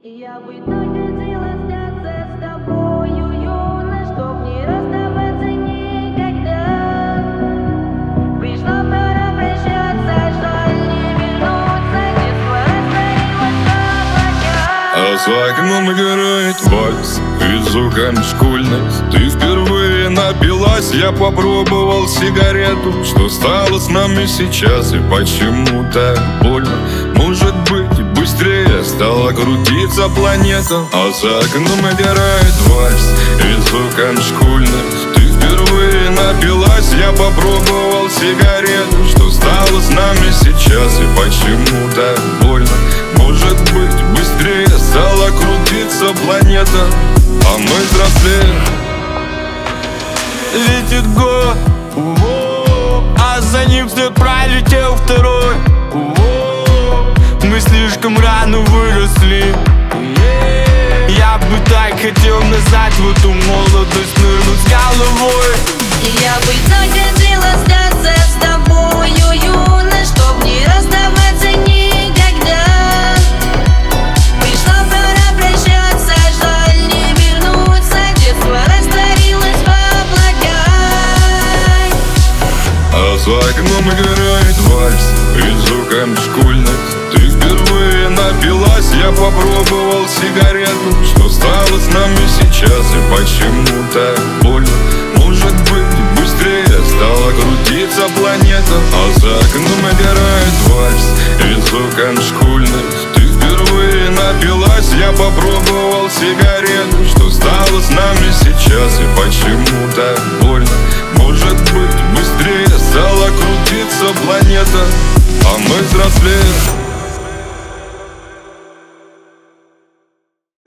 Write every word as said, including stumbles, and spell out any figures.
Я бы так хотела остаться с тобою, юна, чтоб не расставаться никогда. Пришла пора прощаться, жаль не вернуться, детство растворилось в облаках. А за окном играет вальс и звуками школьных. Ты впервые напилась, я попробовал сигарету. Что стало с нами сейчас и почему так больно? Может быть, быстрее стала крутиться планета. А за окном играет вальс и звуками школьных. Ты впервые напилась, я попробовал сигарету. Что стало с нами сейчас и почему так больно? Может быть, быстрее стала крутиться планета, а мы взрослеем. Летит год, а за ним вслед пролетел второй. Мы слишком рано выросли. Я бы так хотел назад в эту молодость нырнуть с головой. Я бы так хотела остаться с тобою, юна, чтоб не расставаться никогда. Пришла пора прощаться, жаль не вернуться, детство растворилось в облаках. А за окном играет вальс и звуками школьных. Ты впервые напилась, я попробовал сигарету. Что стало с нами сейчас и почему так больно? Может быть, быстрее стала крутиться планета. А за окном играет вальс и звуками школьных. Ты впервые напилась, я попробовал сигарету. Что стало с нами сейчас и почему так больно? Может быть, быстрее стала крутиться планета, а мы взрослеем.